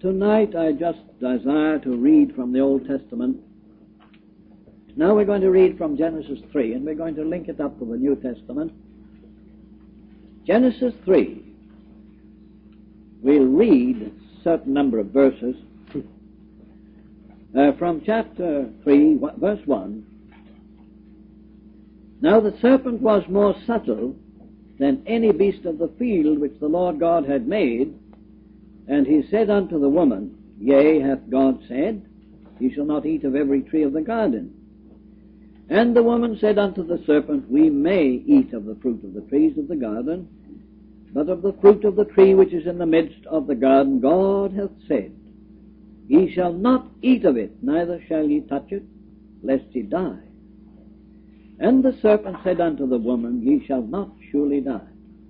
Tonight I just desire to read from the Old Testament. Now we're going to read from Genesis 3, and we're going to link it up with the New Testament. Genesis 3. We'll read a certain number of verses from chapter 3, verse 1. Now the serpent was more subtle than any beast of the field which the Lord God had made. And he said unto the woman, Yea, hath God said, Ye shall not eat of every tree of the garden. And the woman said unto the serpent, We may eat of the fruit of the trees of the garden, but of the fruit of the tree which is in the midst of the garden, God hath said, Ye shall not eat of it, neither shall ye touch it, lest ye die. And the serpent said unto the woman, Ye shall not surely die.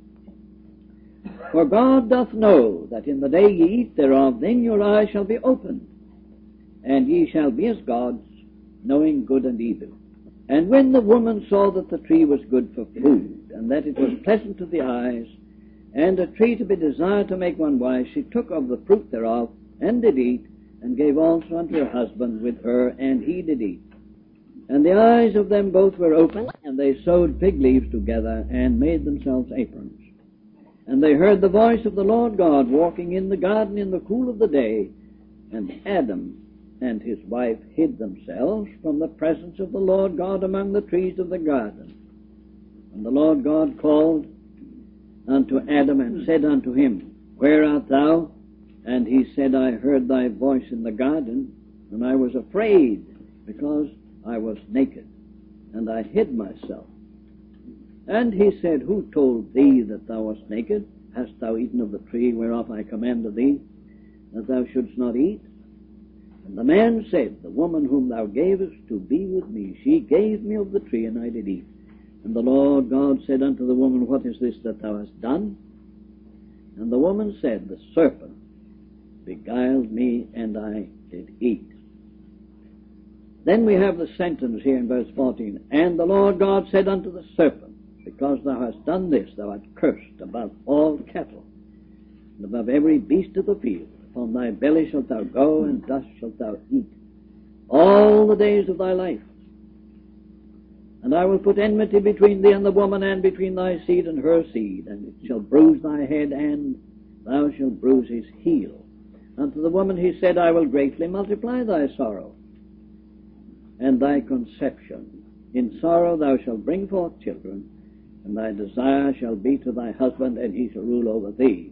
For God doth know that in the day ye eat thereof, then your eyes shall be opened, and ye shall be as gods, knowing good and evil. And when the woman saw that the tree was good for food, and that it was pleasant to the eyes, and a tree to be desired to make one wise, she took of the fruit thereof, and did eat, and gave also unto her husband with her, and he did eat. And the eyes of them both were opened, and they sewed fig leaves together, and made themselves aprons. And they heard the voice of the Lord God walking in the garden in the cool of the day. And Adam and his wife hid themselves from the presence of the Lord God among the trees of the garden. And the Lord God called unto Adam and said unto him, Where art thou? And he said, I heard thy voice in the garden, and I was afraid, because I was naked, and I hid myself. And he said, Who told thee that thou wast naked? Hast thou eaten of the tree whereof I commanded thee, that thou shouldst not eat? And the man said, The woman whom thou gavest to be with me, she gave me of the tree, and I did eat. And the Lord God said unto the woman, What is this that thou hast done? And the woman said, The serpent beguiled me, and I did eat. Then we have the sentence here in verse 14. And the Lord God said unto the serpent, Because thou hast done this, thou art cursed above all cattle, and above every beast of the field. Upon thy belly shalt thou go, and dust shalt thou eat all the days of thy life. And I will put enmity between thee and the woman, and between thy seed and her seed, and it shall bruise thy head, and thou shalt bruise his heel. Unto the woman he said, I will greatly multiply thy sorrow and thy conception. In sorrow thou shalt bring forth children, and thy desire shall be to thy husband, and he shall rule over thee.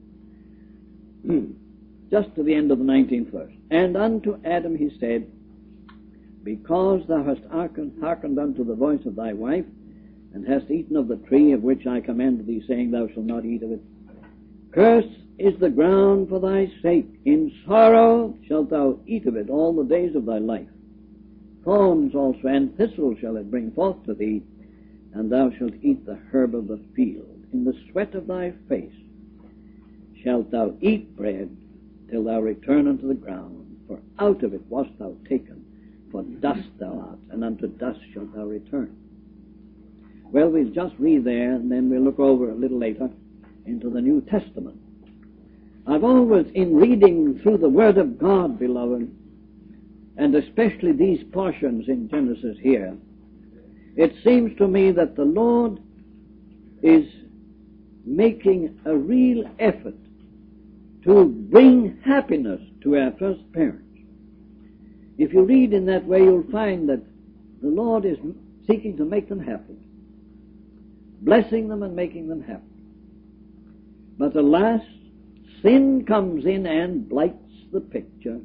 Just to the end of the 19th verse. And unto Adam he said, Because thou hast hearkened unto the voice of thy wife, and hast eaten of the tree of which I commanded thee, saying, Thou shalt not eat of it, cursed is the ground for thy sake. In sorrow shalt thou eat of it all the days of thy life. Thorns also and thistles shall it bring forth to thee, and thou shalt eat the herb of the field. In the sweat of thy face shalt thou eat bread till thou return unto the ground, for out of it wast thou taken, for dust thou art, and unto dust shalt thou return. Well, we'll just read there, and then we'll look over a little later into the New Testament. I've always, in reading through the Word of God, beloved, and especially these portions in Genesis here, it seems to me that the Lord is making a real effort to bring happiness to our first parents. If you read in that way, you'll find that the Lord is seeking to make them happy, blessing them and making them happy. But alas, sin comes in and blights the picture.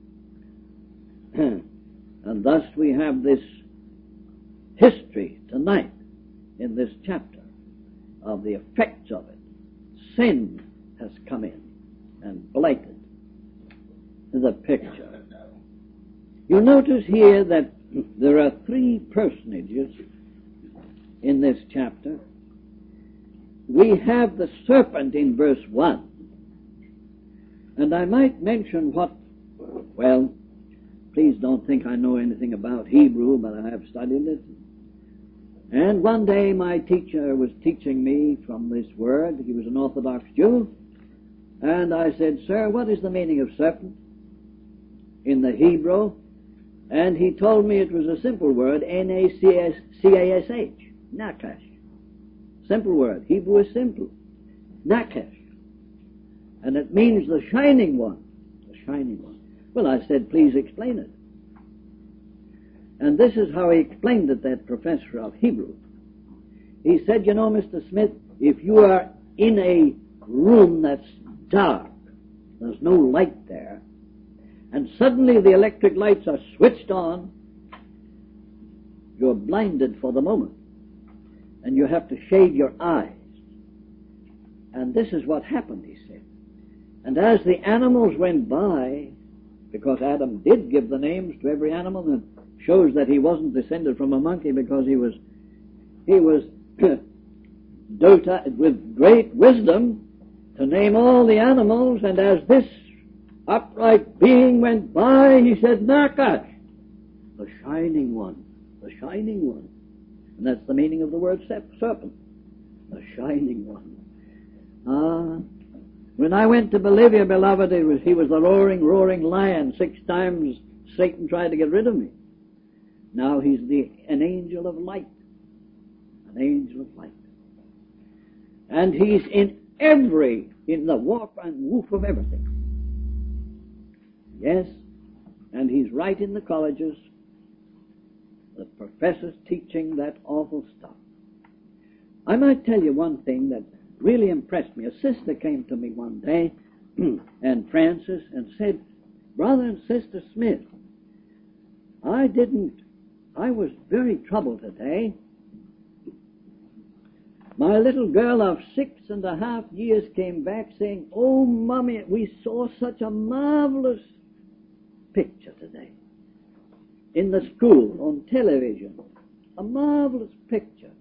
And thus we have this history tonight in this chapter of the effects of it. Sin has come in and blighted the picture. You notice here that there are three personages in this chapter. We have the serpent in verse 1. And I might mention well, please don't think I know anything about Hebrew, but I have studied it. And one day my teacher was teaching me from this word. He was an Orthodox Jew. And I said, "Sir, what is the meaning of serpent in the Hebrew?" And he told me it was a simple word, N-A-C-A-S-H, Nakash. Simple word. Hebrew is simple. Nakash. And it means the shining one. The shining one. Well, I said, "Please explain it." And this is how he explained it, that professor of Hebrew. He said, "You know, Mr. Smith, if you are in a room that's dark, there's no light there, and suddenly the electric lights are switched on, you're blinded for the moment, and you have to shade your eyes. And this is what happened," he said. "And as the animals went by, because Adam did give the names to every animal, and shows that he wasn't descended from a monkey because he was doted with great wisdom to name all the animals, and as this upright being went by, he said, 'Nakash, the shining one, the shining one.'" And that's the meaning of the word serpent, the shining one. When I went to Bolivia, beloved, he was the roaring lion. 6 times Satan tried to get rid of me. Now he's an angel of light. An angel of light. And he's in the warp and woof of everything. Yes, and he's right in the colleges, the professors teaching that awful stuff. I might tell you one thing that really impressed me. A sister came to me one day, and Frances, and said, "Brother and Sister Smith, I was very troubled today. My little girl of 6.5 years came back saying, 'Oh, Mommy, we saw such a marvelous picture today in the school, on television. A marvelous picture.'"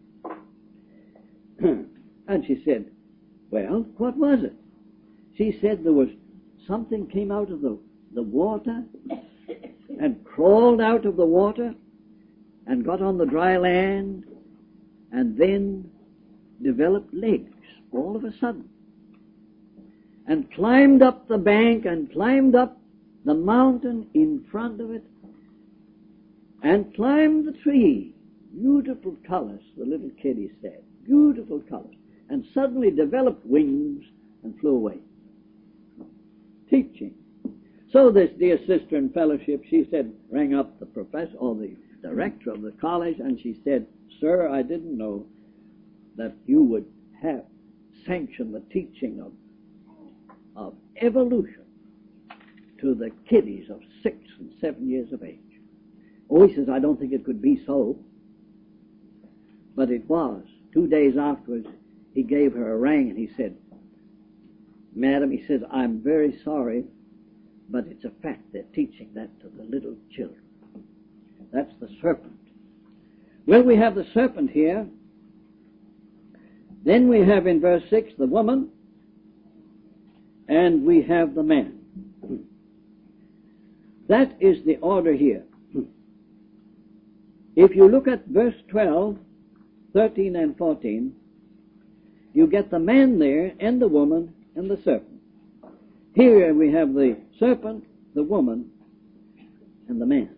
And she said, "Well, what was it?" She said there was something came out of the water and crawled out of the water and got on the dry land and then developed legs all of a sudden and climbed up the bank and climbed up the mountain in front of it and climbed the tree. Beautiful colors, the little kiddie said. Beautiful colors. And suddenly developed wings and flew away. Teaching. So this dear sister in fellowship, she said, rang up the professor or the director of the college, and she said, "Sir, I didn't know that you would have sanctioned the teaching of evolution to the kiddies of 6 and 7 years of age." Oh, he says, "I don't think it could be so." But it was. 2 days afterwards, he gave her a ring and he said, "Madam," he says, "I'm very sorry, but it's a fact they're teaching that to the little children." That's the serpent. Well, we have the serpent here. Then we have in verse 6 the woman, and we have the man. That is the order here. If you look at verse 12, 13 and 14, you get the man there, and the woman, and the serpent. Here we have the serpent, the woman, and the man.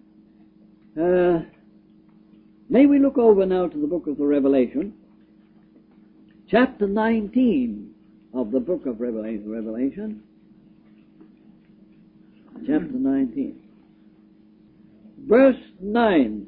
May we look over now to the book of the Revelation, chapter 19 of the book of Revelation, chapter 19. Verse 9.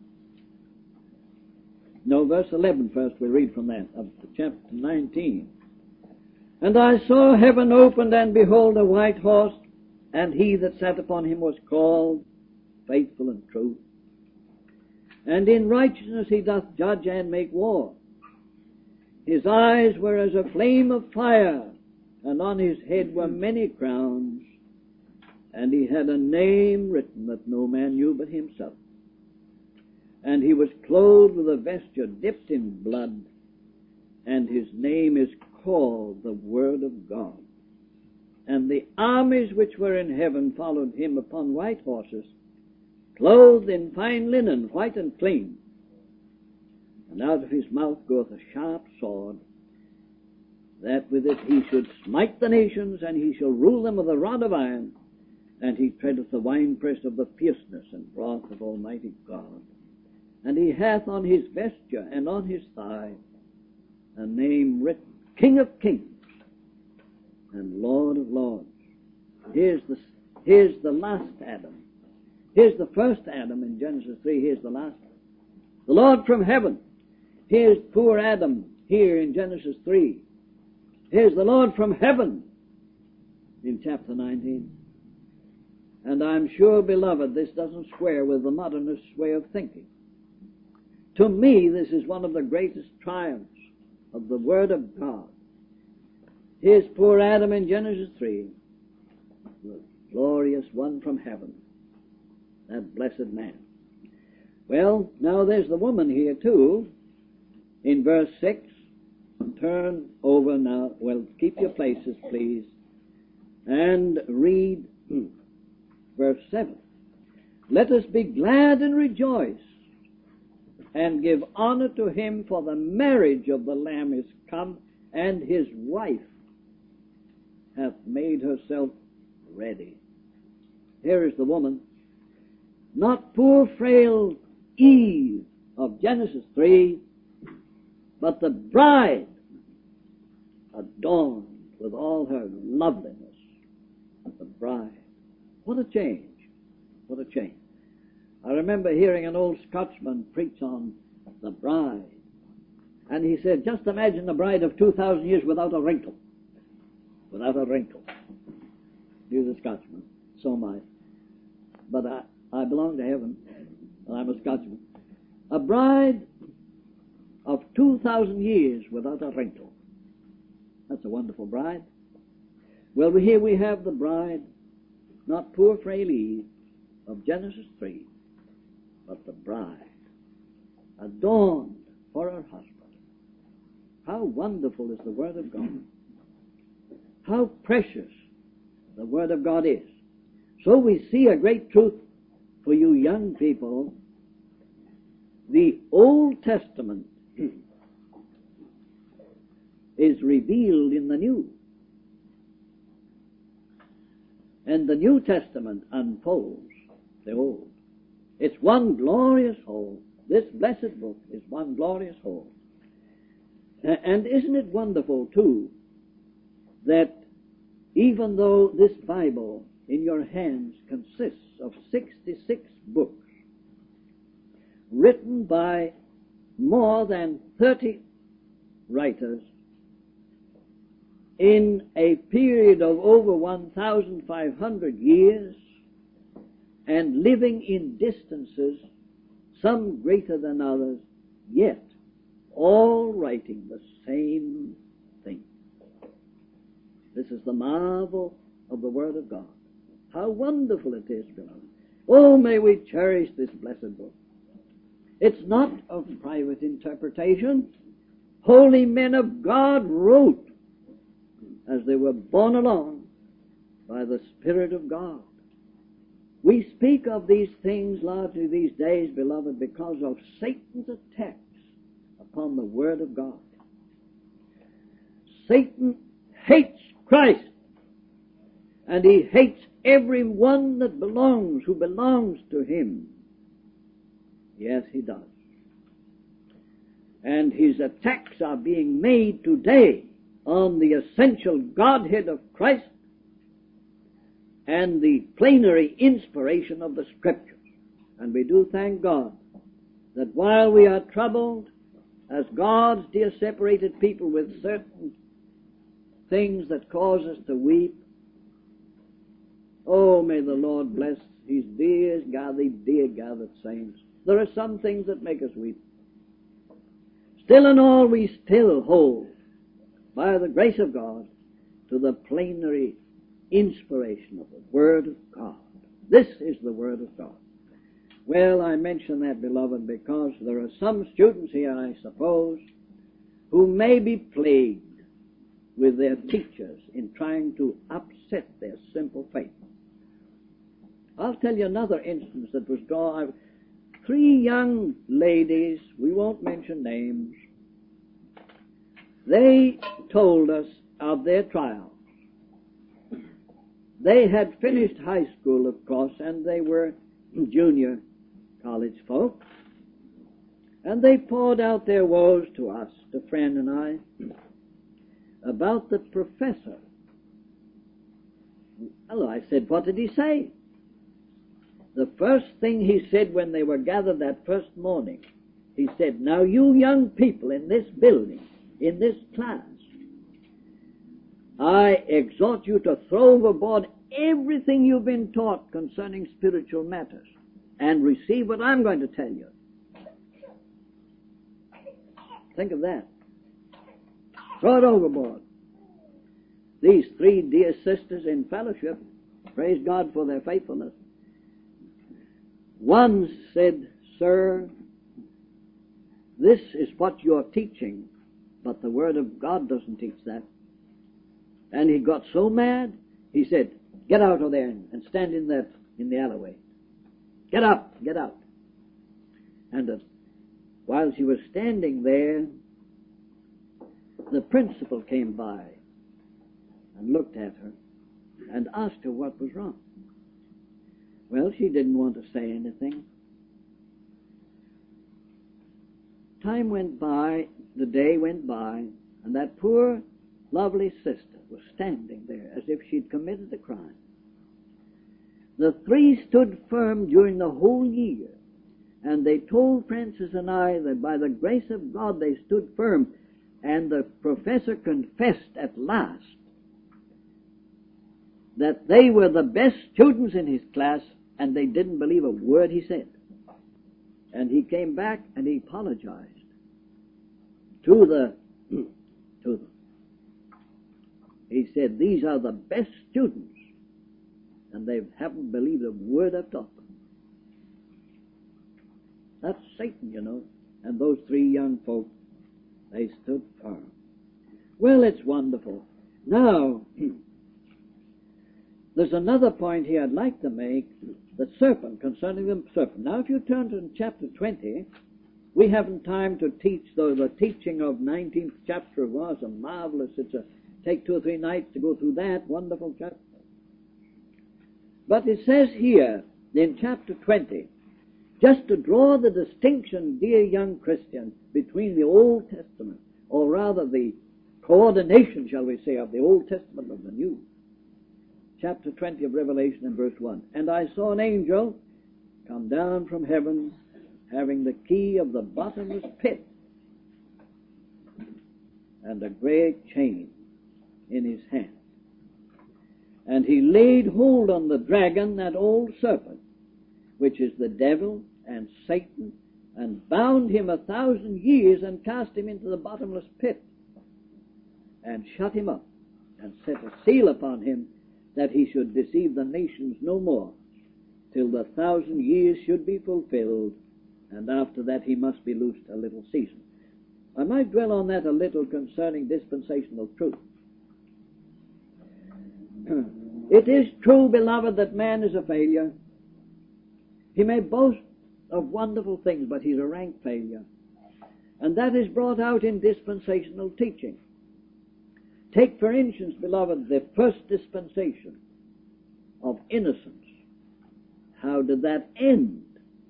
No, verse 11 first, we read from that, of chapter 19. "And I saw heaven opened, and behold a white horse, and he that sat upon him was called Faithful and True. And in righteousness he doth judge and make war. His eyes were as a flame of fire, and on his head were many crowns, and he had a name written that no man knew but himself. And he was clothed with a vesture dipped in blood, and his name is called the Word of God. And the armies which were in heaven followed him upon white horses, clothed in fine linen, white and clean. And out of his mouth goeth a sharp sword, that with it he should smite the nations, and he shall rule them with a rod of iron, and he treadeth the winepress of the fierceness and wrath of Almighty God. And he hath on his vesture and on his thigh a name written, King of Kings and Lord of Lords. Here's the last Adam. Here's the first Adam in Genesis 3. Here's the last one. The Lord from heaven. Here's poor Adam here in Genesis 3. Here's the Lord from heaven in chapter 19. And I'm sure, beloved, this doesn't square with the modernist way of thinking. To me, this is one of the greatest triumphs of the Word of God. Here's poor Adam in Genesis 3, the glorious one from heaven, that blessed man. Well, now there's the woman here too, in verse 6. Turn over now. Well, keep your places, please, and read verse 7. Let us be glad and rejoice, and give honor to him, for the marriage of the Lamb is come, and his wife hath made herself ready. Here is the woman, not poor frail Eve of Genesis 3, but the bride adorned with all her loveliness. The bride. What a change. What a change. I remember hearing an old Scotsman preach on the bride. And he said, just imagine a bride of 2,000 years without a wrinkle. Without a wrinkle. He was a Scotsman. So am I. But I belong to heaven. And I'm a Scotsman. A bride of 2,000 years without a wrinkle. That's a wonderful bride. Well, here we have the bride, not poor frail Eve of Genesis 3, but the bride, adorned for her husband. How wonderful is the Word of God. How precious the Word of God is. So we see a great truth for you young people. The Old Testament is revealed in the New. And the New Testament unfolds the Old. It's one glorious whole. This blessed book is one glorious whole. And isn't it wonderful, too, that even though this Bible in your hands consists of 66 books written by more than 30 writers in a period of over 1,500 years, and living in distances, some greater than others, yet all writing the same thing. This is the marvel of the Word of God. How wonderful it is, beloved. Oh, may we cherish this blessed book. It's not of private interpretation. Holy men of God wrote as they were borne along by the Spirit of God. We speak of these things largely these days, beloved, because of Satan's attacks upon the Word of God. Satan hates Christ, and he hates everyone that who belongs to him. Yes, he does. And his attacks are being made today on the essential Godhead of Christ and the plenary inspiration of the Scriptures. And we do thank God that while we are troubled as God's dear separated people with certain things that cause us to weep, oh, may the Lord bless his dear gathered saints. There are some things that make us weep. Still in all, we still hold, by the grace of God, to the plenary inspiration of the Word of God. This is the Word of God. Well, I mention that, beloved, because there are some students here, I suppose, who may be plagued with their teachers in trying to upset their simple faith. I'll tell you another instance that was drawn. 3 young ladies, we won't mention names, they told us of their trials. They had finished high school, of course, and they were junior college folk. And they poured out their woes to us, to Fran and I, about the professor. Well, I said, what did he say? The first thing he said when they were gathered that first morning, he said, now you young people in this building, in this class, I exhort you to throw overboard everything you've been taught concerning spiritual matters and receive what I'm going to tell you. Think of that. Throw it overboard. These three dear sisters in fellowship, praise God for their faithfulness. One said, sir, this is what you're teaching, but the Word of God doesn't teach that. And he got so mad, he said, get out of there and stand in the alleyway. Get up, get out. And while she was standing there, the principal came by and looked at her and asked her what was wrong. Well, she didn't want to say anything. Time went by, the day went by, and that poor, lovely sister was standing there as if she'd committed a crime. The three stood firm during the whole year, and they told Francis and I that by the grace of God they stood firm, and the professor confessed at last that they were the best students in his class, and they didn't believe a word he said. And he came back and he apologized to them. He said, these are the best students, and they haven't believed a word I've taught them. That's Satan, you know. And those three young folk, they stood firm. Well, it's wonderful. Now, there's another point here I'd like to make, the serpent, concerning the serpent. Now, if you turn to chapter 20, we haven't time to teach, though the teaching of 19th chapter was a marvelous, take 2 or 3 nights to go through that wonderful chapter. But it says here, in chapter 20, just to draw the distinction, dear young Christian, between the Old Testament, or rather the coordination, shall we say, of the Old Testament and the New. Chapter 20 of Revelation and verse 1. And I saw an angel come down from heaven, having the key of the bottomless pit, and a great chain in his hand. And he laid hold on the dragon, that old serpent, which is the devil and Satan, and bound him 1,000 years, and cast him into the bottomless pit, and shut him up, and set a seal upon him, that he should deceive the nations no more, till the 1,000 years should be fulfilled, and after that he must be loosed a little season. I might dwell on that a little concerning dispensational truth. It is true, beloved, that man is a failure. He may boast of wonderful things, but he's a rank failure. And that is brought out in dispensational teaching. Take, for instance, beloved, the first dispensation of innocence. How did that end?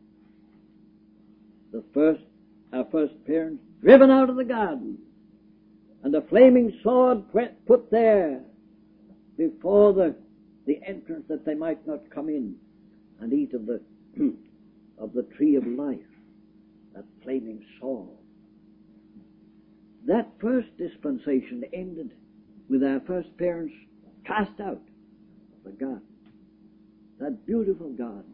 Our first parents driven out of the garden, and a flaming sword put there before the entrance, that they might not come in and eat of the tree of life, that flaming sword. That first dispensation ended with our first parents cast out of the garden, that beautiful garden.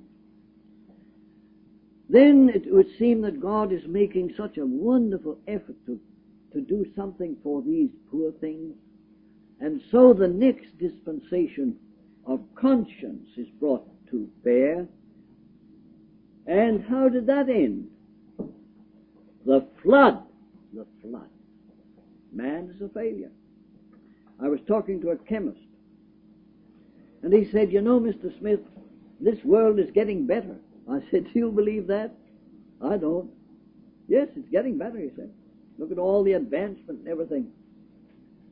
Then it would seem that God is making such a wonderful effort to do something for these poor things. And so the next dispensation of conscience is brought to bear. And how did that end? The flood. The flood. Man is a failure. I was talking to a chemist, and he said, you know, Mr. Smith, this world is getting better. I said, do you believe that? I don't. Yes, it's getting better, he said. Look at all the advancement and everything.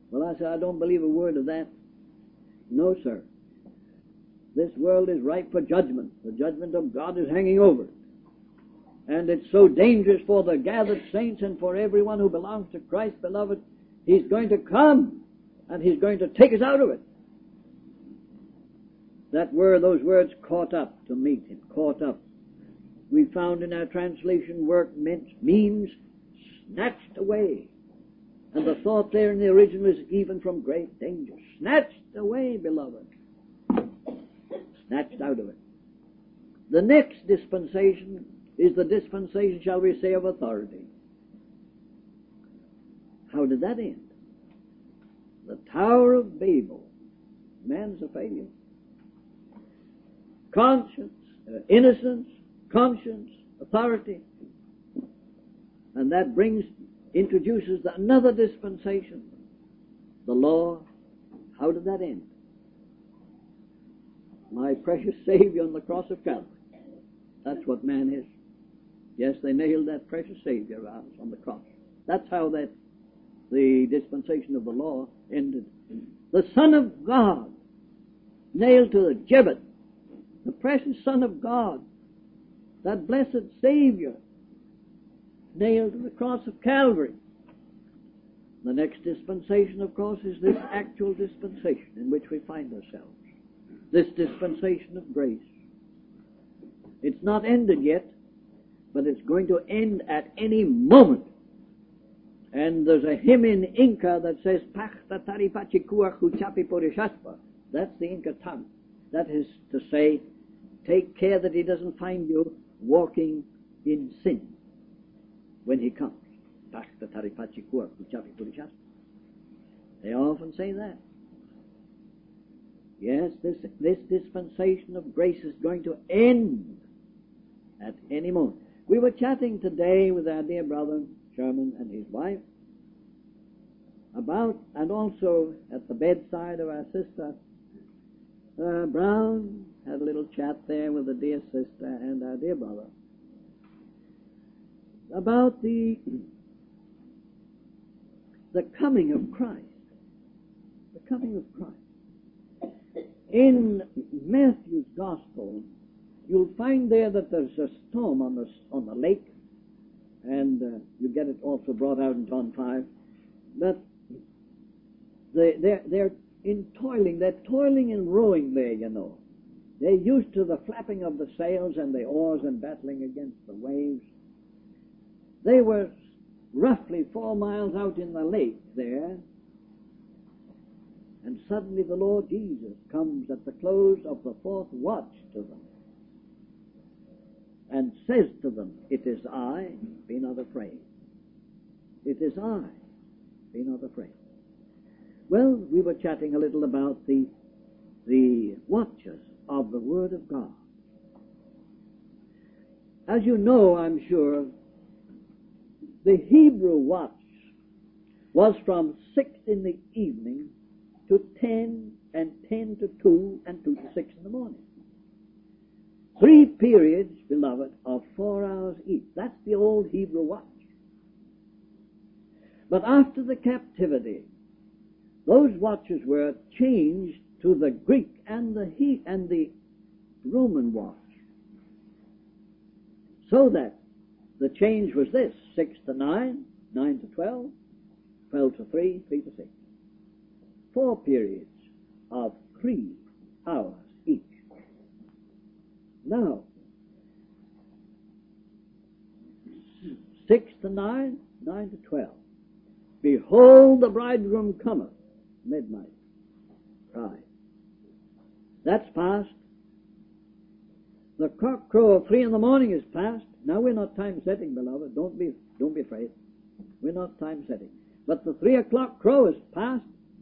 Well, I said, I don't believe a word of that. No, sir. This world is ripe for judgment. The judgment of God is hanging over it. And it's so dangerous for the gathered saints and for everyone who belongs to Christ, beloved. He's going to come, and He's going to take us out of it. That word, those words, caught up, to meet Him, caught up. We found in our translation work means snatched away. And the thought there in the original is even from great danger. Snatched away, beloved. Snatched out of it. The next dispensation is the dispensation, shall we say, of authority. How did that end? The Tower of Babel. Man's a failure. Conscience, innocence, conscience, authority. And that introduces another dispensation. The law. How did that end? My precious Savior on the cross of Calvary. That's what man is. Yes, they nailed that precious Savior on the cross. That's how the dispensation of the law ended. The Son of God nailed to the gibbet. The precious Son of God, that blessed Savior, nailed to the cross of Calvary. The next dispensation, of course, is this actual dispensation in which we find ourselves. This dispensation of grace. It's not ended yet, but it's going to end at any moment. And there's a hymn in Inca that says, Pachta taripachikua chuchapi porishaspa. That's the Inca tongue. That is to say, take care that He doesn't find you walking in sin when He comes. Pachta taripachikua chuchapi porishaspa. They often say that. Yes, this dispensation of grace is going to end at any moment. We were chatting today with our dear brother Sherman and his wife about, and also at the bedside of our sister Brown, had a little chat there with the dear sister and our dear brother about the coming of Christ. The coming of Christ. In Matthew's Gospel, you'll find there that there's a storm on the lake, and you get it also brought out in John 5. But they're toiling and rowing there, you know. They're used to the flapping of the sails and the oars and battling against the waves. They were roughly 4 miles out in the lake there, and suddenly the Lord Jesus comes at the close of the fourth watch to them and says to them, "It is I, be not afraid. It is I, be not afraid." Well, we were chatting a little about the watchers of the Word of God. As you know, I'm sure, the Hebrew watch was from 6 in the evening to 10, and 10 to 2, and 2 to 6 in the morning. 3 periods, beloved, of 4 hours each. That's the old Hebrew watch. But after the captivity, those watches were changed to the Greek and the Roman watch. So that the change was this: 6 to 9, 9 to 12, 12 to 3, 3 to 6. 4 periods of 3 hours each. Now, 6 to 9, 9 to 12. Behold, the bridegroom cometh, midnight. Cry. That's past. The cock crow of 3 in the morning is past. Now we're not time setting, beloved. Don't be afraid. We're not time setting. But the 3 o'clock crow is past.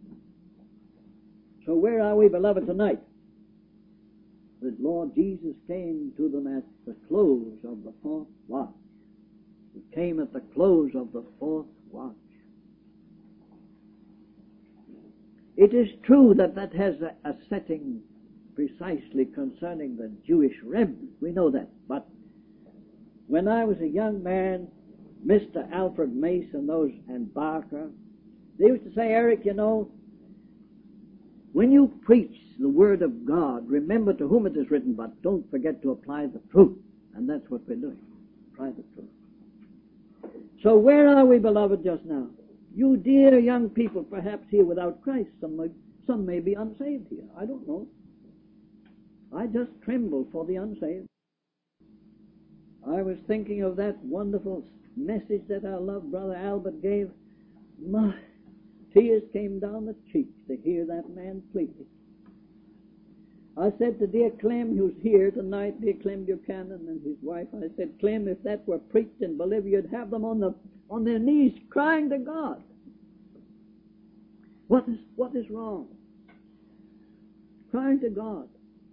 So where are we, beloved, tonight? The Lord Jesus came to them at the close of the 4th watch. He came at the close of the 4th watch. It is true that has a setting precisely concerning the Jewish remnant. We know that. But when I was a young man, Mr. Alfred Mason and Barker They used to say, Eric, you know, when you preach the Word of God, remember to whom it is written, but don't forget to apply the truth. And that's what we're doing. Apply the truth. So where are we, beloved, just now? You dear young people, perhaps here without Christ. Some may be unsaved here. I don't know. I just tremble for the unsaved. I was thinking of that wonderful message that our loved brother Albert gave. My tears came down the cheeks to hear that man pleading. I said to dear Clem, who's here tonight, dear Clem Buchanan and his wife, I said, Clem, if that were preached in Bolivia, you'd have them on their knees crying to God. What is wrong? Crying to God.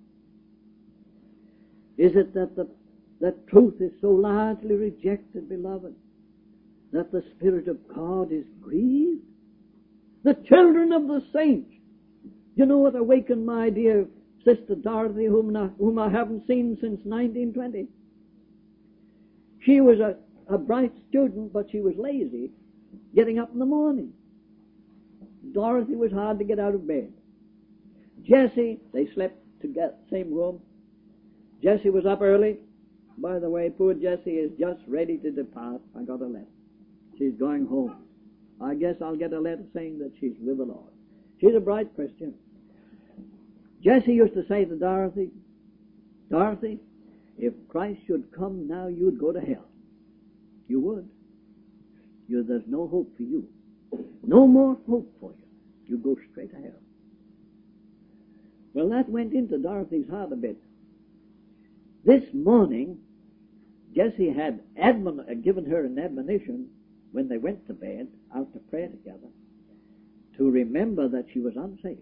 Is it that truth is so largely rejected, beloved, that the Spirit of God is grieved? The children of the saints. You know what awakened my dear Sister Dorothy, whom I haven't seen since 1920? She was a bright student, but she was lazy, getting up in the morning. Dorothy was hard to get out of bed. Jessie, they slept together, same room. Jessie was up early. By the way, poor Jessie is just ready to depart. I got a letter. She's going home. I guess I'll get a letter saying that she's with the Lord. She's a bright Christian. Jessie used to say to Dorothy, Dorothy, if Christ should come now, you'd go to hell. You would. There's no hope for you. No more hope for you. You go straight to hell. Well, that went into Dorothy's heart a bit. This morning, Jessie had given her an admonition when they went to bed, out to prayer together, to remember that she was unsaved.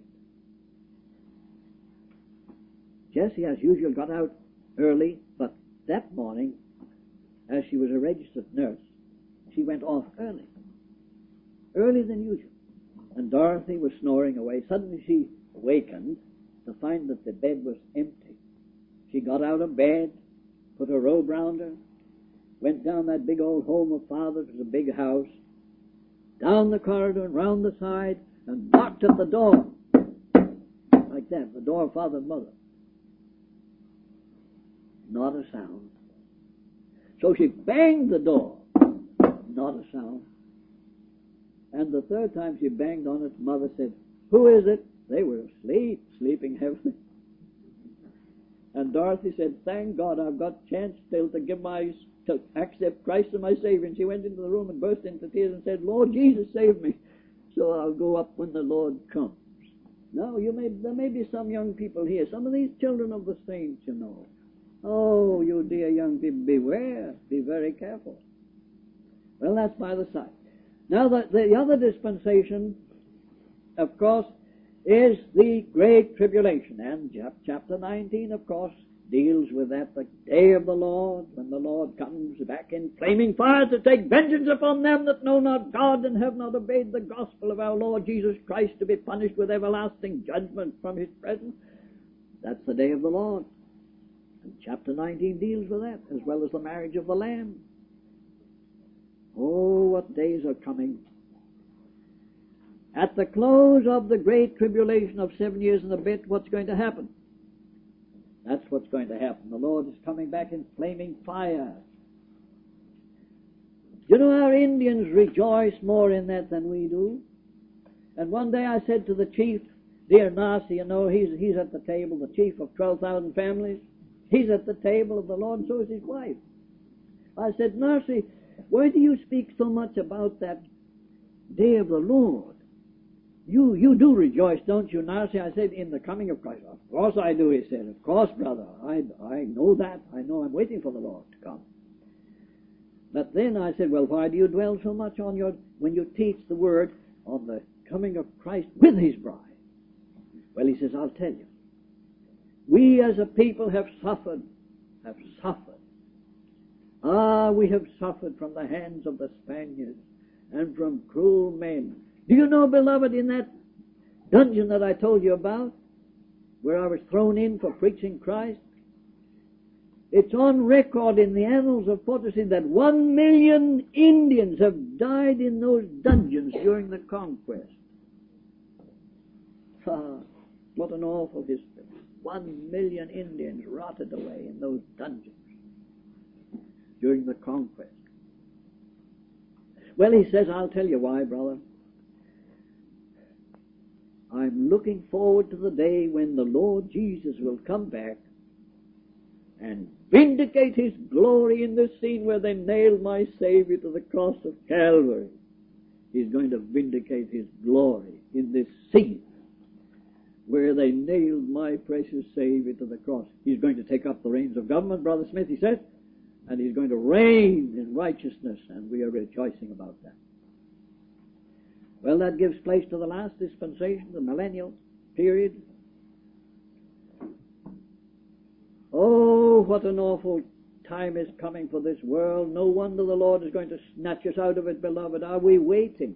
Jessie, as usual, got out early, but that morning, as she was a registered nurse, she went off earlier than usual. And Dorothy was snoring away. Suddenly she awakened to find that the bed was empty. She got out of bed, put a robe round her, went down that big old home of Father's, it was a big house, down the corridor and round the side, and knocked at the door. Like that, the door of Father and Mother. Not a sound. So she banged the door. Not a sound. And the third time she banged on it, Mother said, "Who is it?" They were asleep, sleeping heavily. And Dorothy said, "Thank God I've got a chance still to accept Christ as my Savior." And she went into the room and burst into tears and said, "Lord Jesus, save me, so I'll go up when the Lord comes." Now, there may be some young people here, some of these children of the saints, you know. Oh, you dear young people, beware, be very careful. Well, that's by the side. Now, the other dispensation, of course, is the Great Tribulation. And chapter 19, of course, deals with that, the day of the Lord, when the Lord comes back in flaming fire to take vengeance upon them that know not God and have not obeyed the gospel of our Lord Jesus Christ, to be punished with everlasting judgment from his presence. That's the day of the Lord. And chapter 19 deals with that, as well as the marriage of the Lamb. Oh, what days are coming. At the close of the Great Tribulation of 7 years and a bit, what's going to happen? That's what's going to happen. The Lord is coming back in flaming fire. You know, our Indians rejoice more in that than we do. And one day I said to the chief, dear Narcy, you know, he's at the table, the chief of 12,000 families. He's at the table of the Lord, and so is his wife. I said, Narcy, why do you speak so much about that day of the Lord? You do rejoice, don't you, Narcy? I said, in the coming of Christ. Of course I do, he said. Of course, brother. I know that. I know I'm waiting for the Lord to come. But then I said, well, why do you dwell so much on when you teach the word on the coming of Christ with his bride? Well, he says, I'll tell you. We as a people have suffered. We have suffered from the hands of the Spaniards and from cruel men. Do you know, beloved, in that dungeon that I told you about, where I was thrown in for preaching Christ, It's on record in the annals of Potosi that 1 million Indians have died in those dungeons during the conquest. What an awful history. 1 million Indians rotted away in those dungeons during the conquest. Well, he says, I'll tell you why, brother. I'm looking forward to the day when the Lord Jesus will come back and vindicate his glory in this scene where they nailed my Savior to the cross of Calvary. He's going to vindicate his glory in this scene where they nailed my precious Savior to the cross. He's going to take up the reins of government, Brother Smith, he said, and he's going to reign in righteousness, and we are rejoicing about that. Well, that gives place to the last dispensation, the millennial period. Oh, what an awful time is coming for this world. No wonder the Lord is going to snatch us out of it, beloved. Are we waiting?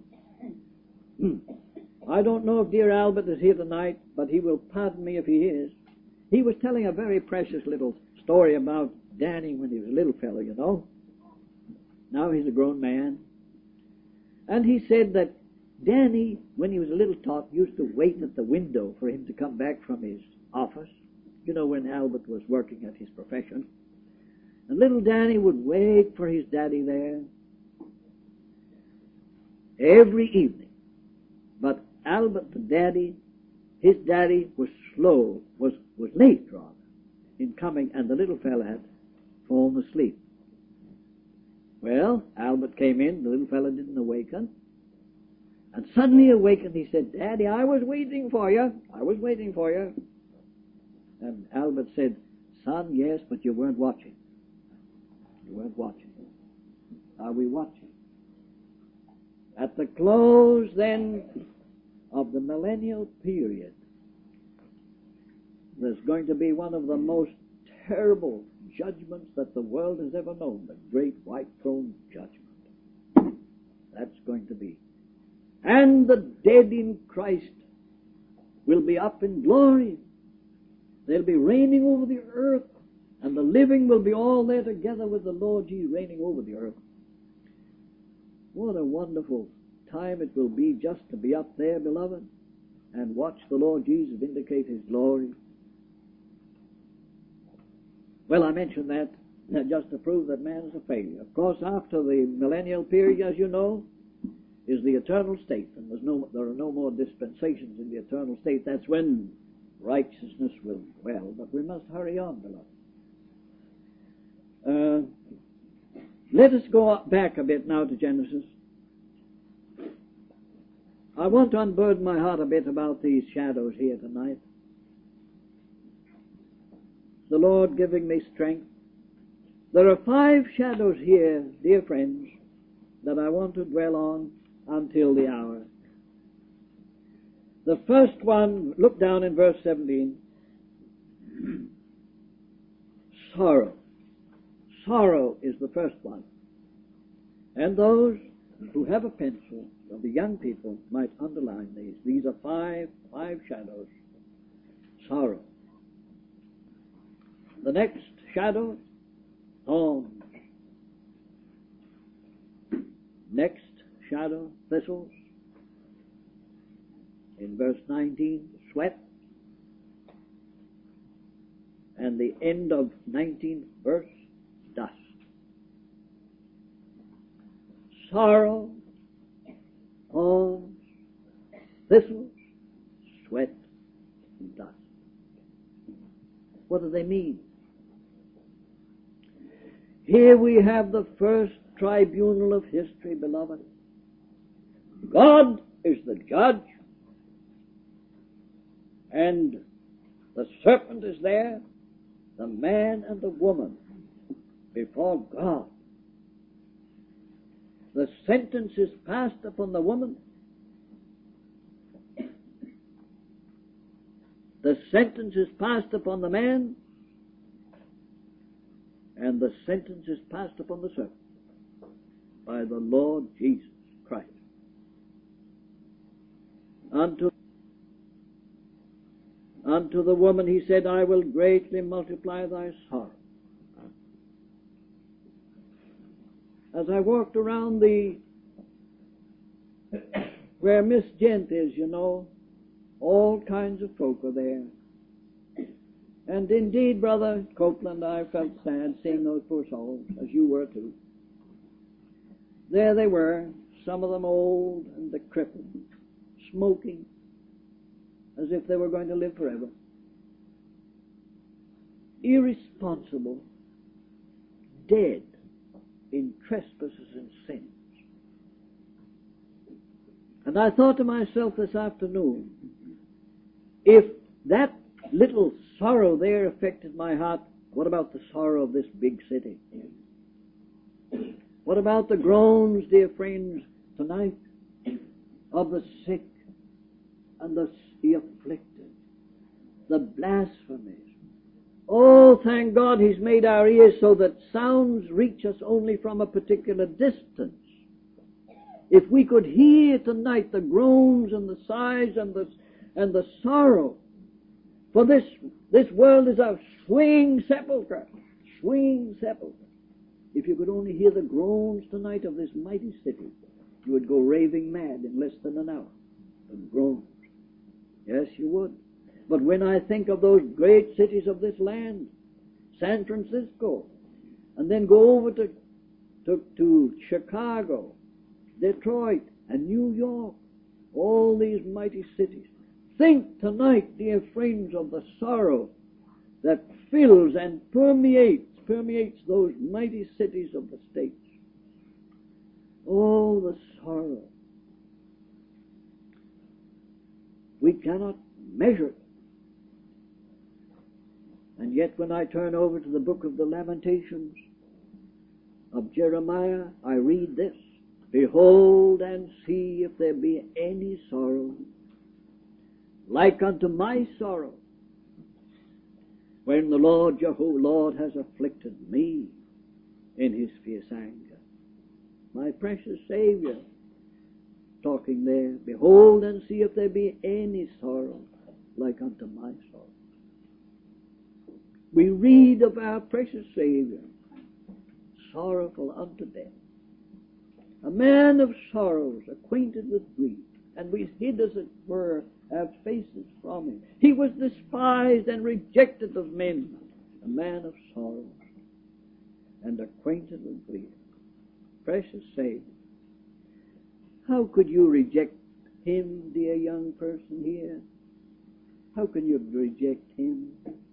I don't know if dear Albert is here tonight, but he will pardon me if he is. He was telling a very precious little story about Danny when he was a little fellow, you know. Now he's a grown man. And he said that Danny, when he was a little tot, used to wait at the window for him to come back from his office. You know, when Albert was working at his profession. And little Danny would wait for his daddy there every evening. But Albert, the daddy, his daddy was slow, was late rather, in coming, and the little fella had fallen asleep. Well, Albert came in, the little fella didn't awaken, and suddenly awakened. He said, Daddy, I was waiting for you. I was waiting for you. And Albert said, Son, yes, but you weren't watching. You weren't watching. Are we watching? At the close, then, of the millennial period, there's going to be one of the most terrible judgments that the world has ever known, the great white throne judgment. That's going to be. And the dead in Christ will be up in glory. They'll be reigning over the earth, and the living will be all there together with the Lord Jesus reigning over the earth. What a wonderful time it will be just to be up there, beloved, and watch the Lord Jesus vindicate his glory. Well, I mentioned that just to prove that man is a failure. Of course, after the millennial period, as you know, is the eternal state, and there are no more dispensations in the eternal state. That's when righteousness will dwell, but we must hurry on, beloved. Let us go back a bit now to Genesis. I want to unburden my heart a bit about these shadows here tonight. The Lord giving me strength. There are 5 shadows here, dear friends, that I want to dwell on until the hour. The first one, look down in verse 17. Sorrow. Sorrow is the first one. And those who have a pencil, of the young people, might underline these. These are five shadows. Sorrow. The next shadow, thorns. Next shadow, thistles. In verse 19, sweat. And the end of 19th verse, dust. Sorrow, thorns, thistles, sweat, and dust. What do they mean? Here we have the first tribunal of history, beloved. God is the judge, and the serpent is there, the man and the woman, before God. The sentence is passed upon the woman. The sentence is passed upon the man, and the sentence is passed upon the serpent by the Lord Jesus Christ. Unto the woman he said, I will greatly multiply thy sorrow. as I walked around where Miss Gent is, all kinds of folk were there. And indeed, Brother Copeland, I felt sad seeing those poor souls, as you were too. There they were, some of them old and decrepit, smoking, as if they were going to live forever. Irresponsible, dead in trespasses and sins. And I thought to myself this afternoon, if that little sorrow there affected my heart, what about the sorrow of this big city? What about the groans, dear friends, tonight of the sick and the afflicted, the blasphemies? Oh, thank God He's made our ears so that sounds reach us only from a particular distance. If we could hear tonight the groans and the sighs and the sorrow, for this world is a swinging sepulchre, swinging sepulchre. If you could only hear the groans tonight of this mighty city, you would go raving mad in less than an hour. The groans. Yes, you would. But when I think of those great cities of this land, San Francisco, and then go over to Chicago, Detroit, and New York, all these mighty cities, think tonight, dear friends, of the sorrow that fills and permeates those mighty cities of the States. Oh, the sorrow. We cannot measure it. And yet when I turn over to the book of the Lamentations of Jeremiah, I read this: Behold and see if there be any sorrow like unto my sorrow, when the Lord has afflicted me in His fierce anger. My precious Savior, talking there, behold and see if there be any sorrow like unto my sorrow. We read of our precious Savior, sorrowful unto death, a man of sorrows, acquainted with grief, and we hid, as it were, our faces from Him. He was despised and rejected of men, a man of sorrows and acquainted with grief. Precious Savior, how could you reject Him, dear young person here? How can you reject Him?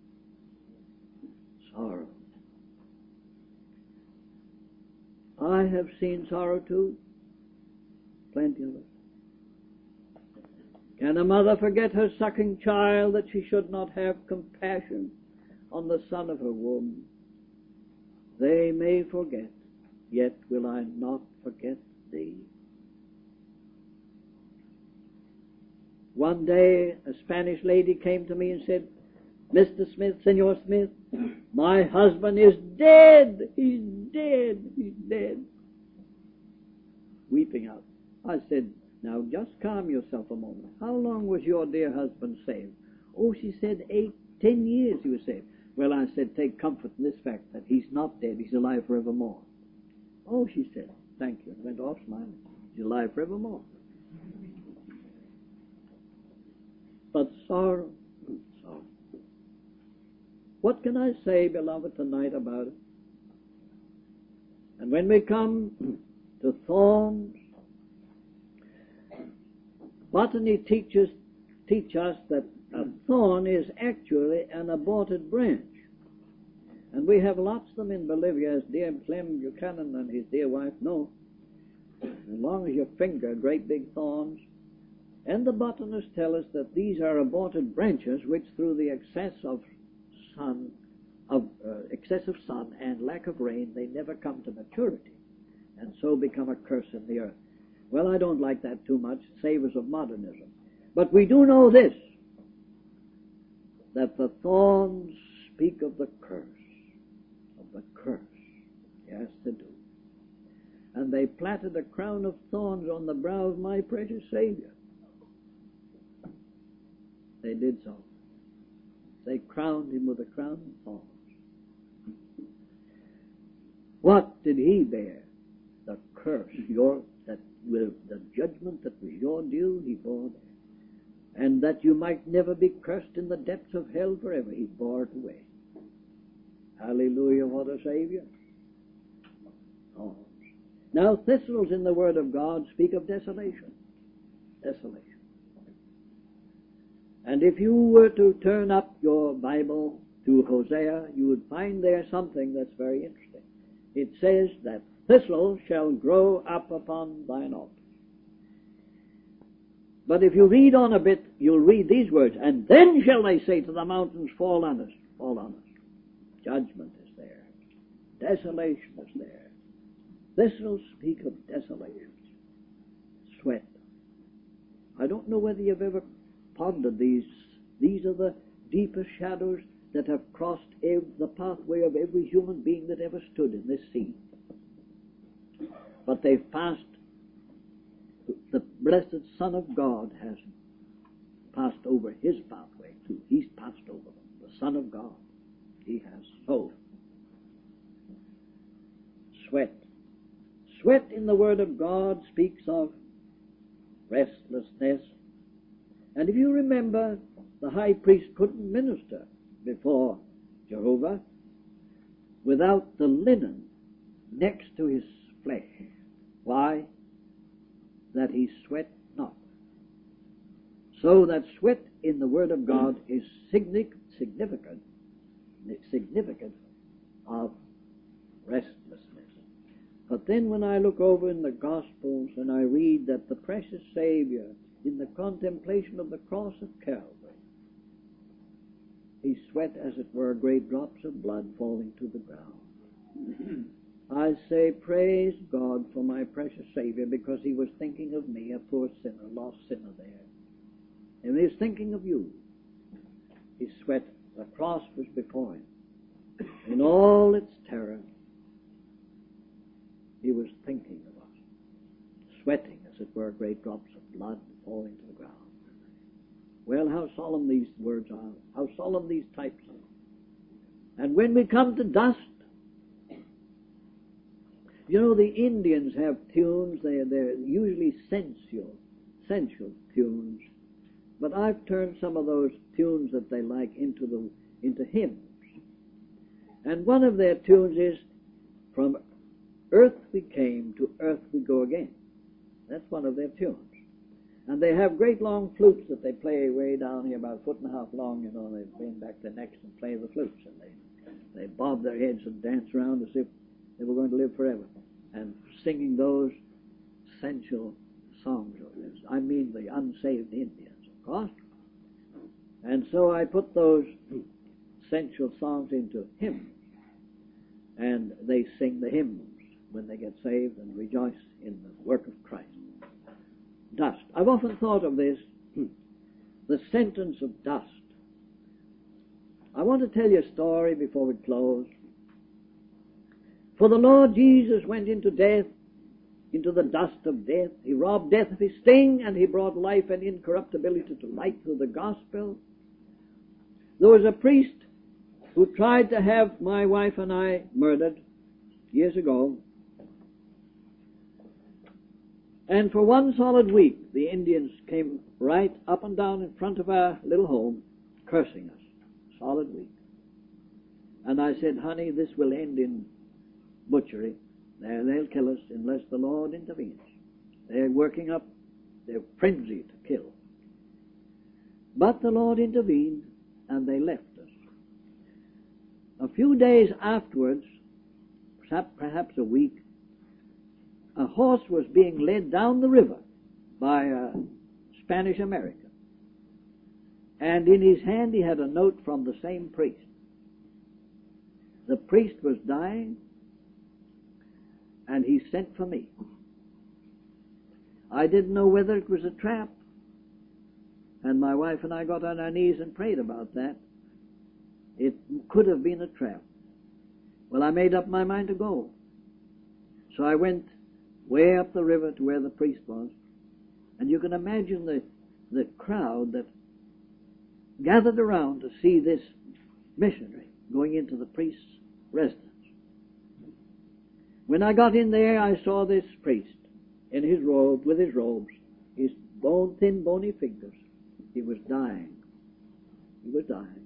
Sorrow. I have seen sorrow too, plenty of it. Can a mother forget her sucking child that she should not have compassion on the son of her womb? They may forget, yet will I not forget thee. One day a Spanish lady came to me and said, Mr. Smith, Senor Smith, my husband is dead. He's dead. He's dead. Weeping out. I said, now just calm yourself a moment. How long was your dear husband saved? Oh, she said 10 years he was saved. Well, I said, take comfort in this fact that he's not dead. He's alive forevermore. Oh, she said, thank you. And went off smiling. He's alive forevermore. But sorrow. What can I say, beloved, tonight about it? And when we come to thorns, botany teach us that a thorn is actually an aborted branch. And we have lots of them in Bolivia, as dear Clem Buchanan and his dear wife know. As long as your finger, great big thorns. And the botanists tell us that these are aborted branches which, through the excessive sun and lack of rain, they never come to maturity, and so become a curse in the earth. Well, I don't like that too much. It savors of modernism. But we do know this, that the thorns speak of the curse. Of the curse. Yes, they do. And they planted a crown of thorns on the brow of my precious Savior. They did so. They crowned Him with a crown of thorns. What did He bear? curse, the judgment that was your due, he bore it. And that you might never be cursed in the depths of hell forever, he bore it away. Hallelujah, what a Savior. Oh. Now, thistles in the Word of God speak of desolation. Desolation. And if you were to turn up your Bible to Hosea, you would find there something that's very interesting. It says that thistles shall grow up upon thine altar. But if you read on a bit, you'll read these words, and then shall they say to the mountains, fall on us, fall on us. Judgment is there. Desolation is there. Thistles speak of desolation. Sweat. I don't know whether you've ever pondered these. These are the deepest shadows that have crossed the pathway of every human being that ever stood in this sea. But they've passed. The blessed Son of God has passed over his pathway too. He's passed over them. The Son of God. He has. So, sweat. Sweat in the Word of God speaks of restlessness. And if you remember, the high priest couldn't minister before Jehovah without the linen next to his flesh. Why? That he sweat not. So that sweat in the Word of God is significant of restlessness. But then when I look over in the Gospels and I read that the precious Savior, in the contemplation of the cross of Calvary, he sweat, as it were, great drops of blood falling to the ground. I say, praise God for my precious Savior, because he was thinking of me, a poor sinner, lost sinner there. And he was thinking of you. He sweat. The cross was before him. In all its terror, he was thinking of us. Sweating, as it were, great drops of blood falling to the ground. Well, how solemn these words are. How solemn these types are. And when we come to dust, you know, the Indians have tunes. They're usually sensual tunes. But I've turned some of those tunes that they like into hymns. And one of their tunes is, from earth we came, to earth we go again. That's one of their tunes. And they have great long flutes that they play way down here, about a foot and a half long, you know. They bend back their necks and play the flutes. And they bob their heads and dance around as if they were going to live forever. And singing those sensual songs of theirs. I mean the unsaved Indians, of course. And so I put those sensual songs into hymns. And they sing the hymns when they get saved and rejoice in the work of Christ. Dust. I've often thought of this, the sentence of dust. I want to tell you a story before we close. For the Lord Jesus went into death, into the dust of death. He robbed death of his sting, and he brought life and incorruptibility to light through the gospel. There was a priest who tried to have my wife and I murdered years ago. And for one solid week, the Indians came right up and down in front of our little home, cursing us. Solid week. And I said, honey, this will end in butchery. They'll kill us unless the Lord intervenes. They're working up their frenzy to kill. But the Lord intervened, and they left us. A few days afterwards, perhaps a week, a horse was being led down the river by a Spanish American. And in his hand he had a note from the same priest. The priest was dying, and he sent for me. I didn't know whether it was a trap, and my wife and I got on our knees and prayed about that. It could have been a trap. Well, I made up my mind to go. So I went way up the river to where the priest was, and you can imagine the crowd that gathered around to see this missionary going into the priest's residence. When I got in there, I saw this priest in his robe, with his robes, his thin, bony fingers. He was dying. He was dying.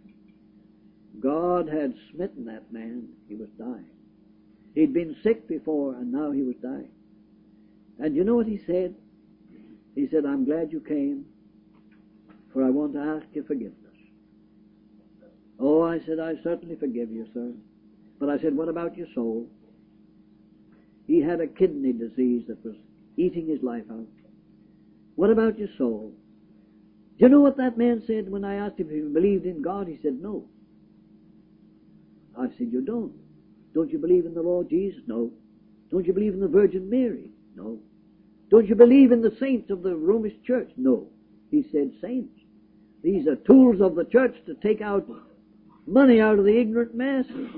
God had smitten that man. He was dying. He'd been sick before, and now he was dying. And you know what he said? He said, I'm glad you came, for I want to ask you forgiveness. Oh, I said, I certainly forgive you, sir. But I said, what about your soul? He had a kidney disease that was eating his life out. What about your soul? Do you know what that man said when I asked him if he believed in God? He said, no. I said, you don't. Don't you believe in the Lord Jesus? No. Don't you believe in the Virgin Mary? No. Don't you believe in the saints of the Romish Church? No. He said, saints. These are tools of the church to take out money out of the ignorant masses.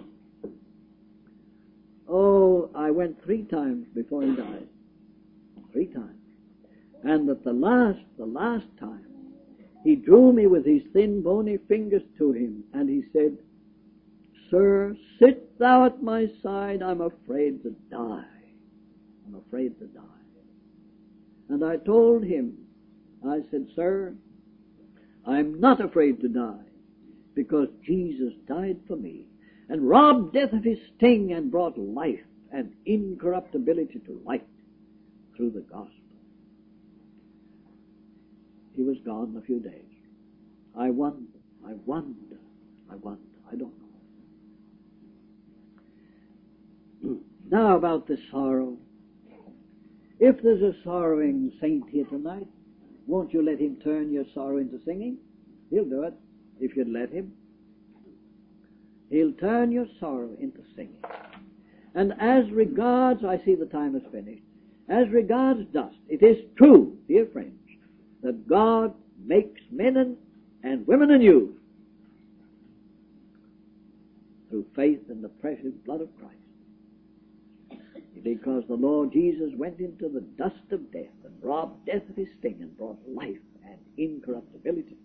Oh, I went 3 times before he died. 3 times. And at the last time, he drew me with his thin, bony fingers to him, and he said, Sir, sit thou at my side, I'm afraid to die. I'm afraid to die. And I told him, I said, Sir, I'm not afraid to die, because Jesus died for me, and robbed death of his sting, and brought life and incorruptibility to light through the gospel. He was gone in a few days. I wonder, I don't know. Now about this sorrow. If there's a sorrowing saint here tonight, won't you let him turn your sorrow into singing? He'll do it, if you'd let him. He'll turn your sorrow into singing. And as regards, I see the time is finished, as regards dust, it is true, dear friends, that God makes men and women anew through faith in the precious blood of Christ. Because the Lord Jesus went into the dust of death and robbed death of his sting and brought life and incorruptibility